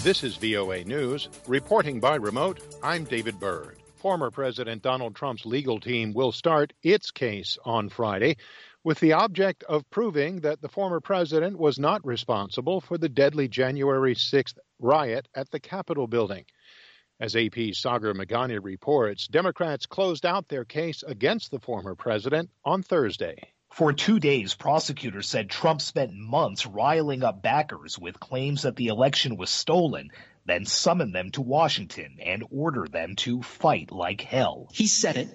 This is VOA News. Reporting by remote, I'm David Byrd. Former President Donald Trump's legal team will start its case on Friday with the object of proving that the former president was not responsible for the deadly January 6th riot at the Capitol building. As AP's Sagar Meghani reports, Democrats closed out their case against the former president on Thursday. For 2 days, prosecutors said Trump spent months riling up backers with claims that the election was stolen, then summoned them to Washington and ordered them to fight like hell. He said it,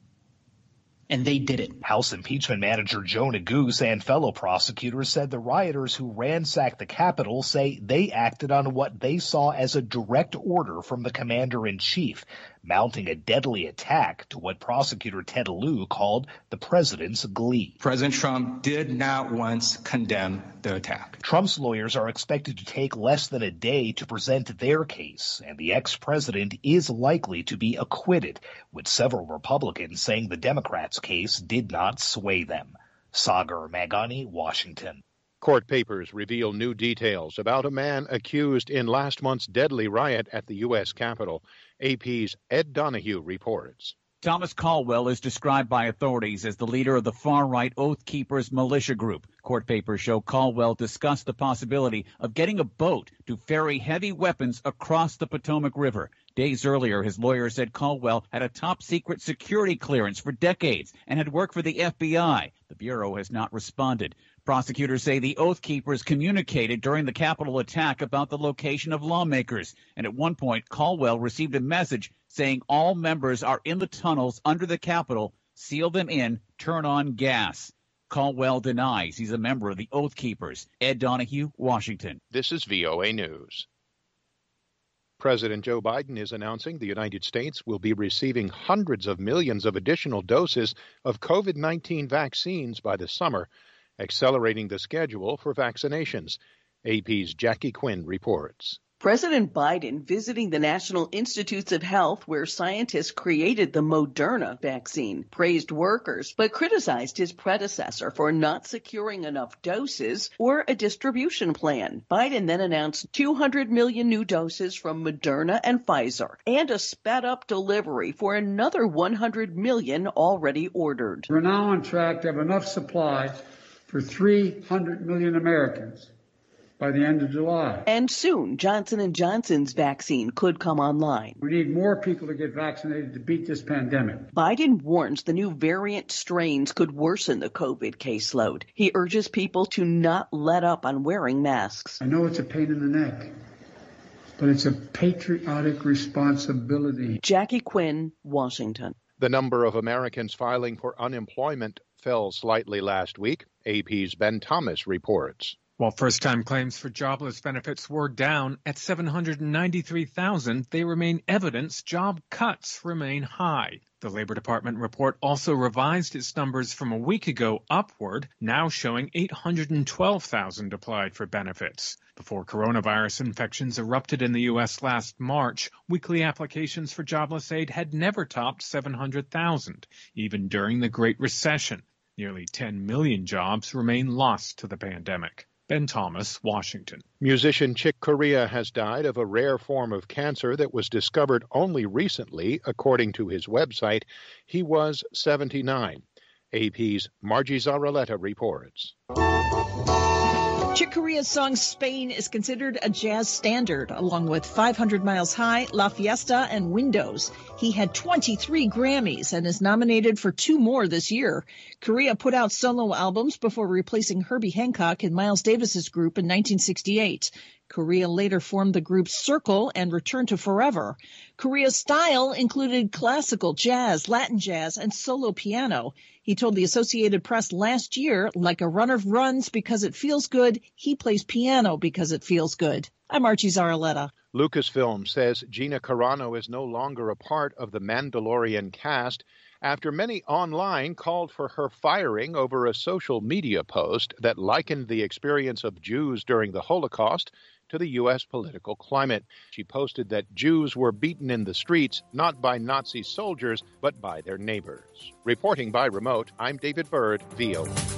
and they did it. House impeachment manager Joe Neguse and fellow prosecutors said the rioters who ransacked the Capitol say they acted on what they saw as a direct order from the commander-in-chief, mounting a deadly attack to what prosecutor Ted Lieu called the president's glee. President Trump did not once condemn the attack. Trump's lawyers are expected to take less than a day to present their case, and the ex-president is likely to be acquitted, with several Republicans saying the Democrats' case did not sway them. Sagar Meghani, Washington. Court papers reveal new details about a man accused in last month's deadly riot at the U.S. Capitol. AP's Ed Donahue reports. Thomas Caldwell is described by authorities as the leader of the far-right Oath Keepers militia group. Court papers show Caldwell discussed the possibility of getting a boat to ferry heavy weapons across the Potomac River. Days earlier, his lawyer said Caldwell had a top-secret security clearance for decades and had worked for the FBI. The Bureau has not responded. Prosecutors say the Oath Keepers communicated during the Capitol attack about the location of lawmakers. And at one point, Caldwell received a message saying all members are in the tunnels under the Capitol. Seal them in, turn on gas. Caldwell denies he's a member of the Oath Keepers. Ed Donahue, Washington. This is VOA News. President Joe Biden is announcing the United States will be receiving hundreds of millions of additional doses of COVID-19 vaccines by the summer, accelerating the schedule for vaccinations. AP's Jackie Quinn reports. President Biden visiting the National Institutes of Health, where scientists created the Moderna vaccine, praised workers, but criticized his predecessor for not securing enough doses or a distribution plan. Biden then announced 200 million new doses from Moderna and Pfizer and a sped-up delivery for another 100 million already ordered. We're now on track to have enough supply for 300 million Americans by the end of July. And soon, Johnson & Johnson's vaccine could come online. We need more people to get vaccinated to beat this pandemic. Biden warns the new variant strains could worsen the COVID caseload. He urges people to not let up on wearing masks. I know it's a pain in the neck, but it's a patriotic responsibility. Jackie Quinn, Washington. The number of Americans filing for unemployment fell slightly last week. AP's Ben Thomas reports. While first-time claims for jobless benefits were down at 793,000, they remain evidence job cuts remain high. The Labor Department report also revised its numbers from a week ago upward, now showing 812,000 applied for benefits. Before coronavirus infections erupted in the U.S. last March, weekly applications for jobless aid had never topped 700,000, even during the Great Recession. Nearly 10 million jobs remain lost to the pandemic. Ben Thomas, Washington. Musician Chick Corea has died of a rare form of cancer that was discovered only recently, according to his website. He was 79. AP's Margie Zaraleta reports. Chick Corea's song Spain is considered a jazz standard, along with 500 Miles High, La Fiesta, and Windows. He had 23 Grammys and is nominated for 2 more this year. Corea put out solo albums before replacing Herbie Hancock in Miles Davis's group in 1968. Corea later formed the group Circle and returned to Forever. Corea's style included classical, jazz, Latin jazz, and solo piano. He told the Associated Press last year, like a runner runs because it feels good, he plays piano because it feels good. I'm Archie Zaraleta. Lucasfilm says Gina Carano is no longer a part of the Mandalorian cast after many online called for her firing over a social media post that likened the experience of Jews during the Holocaust to the U.S. political climate. She posted that Jews were beaten in the streets, not by Nazi soldiers, but by their neighbors. Reporting by remote, I'm David Byrd, VOA.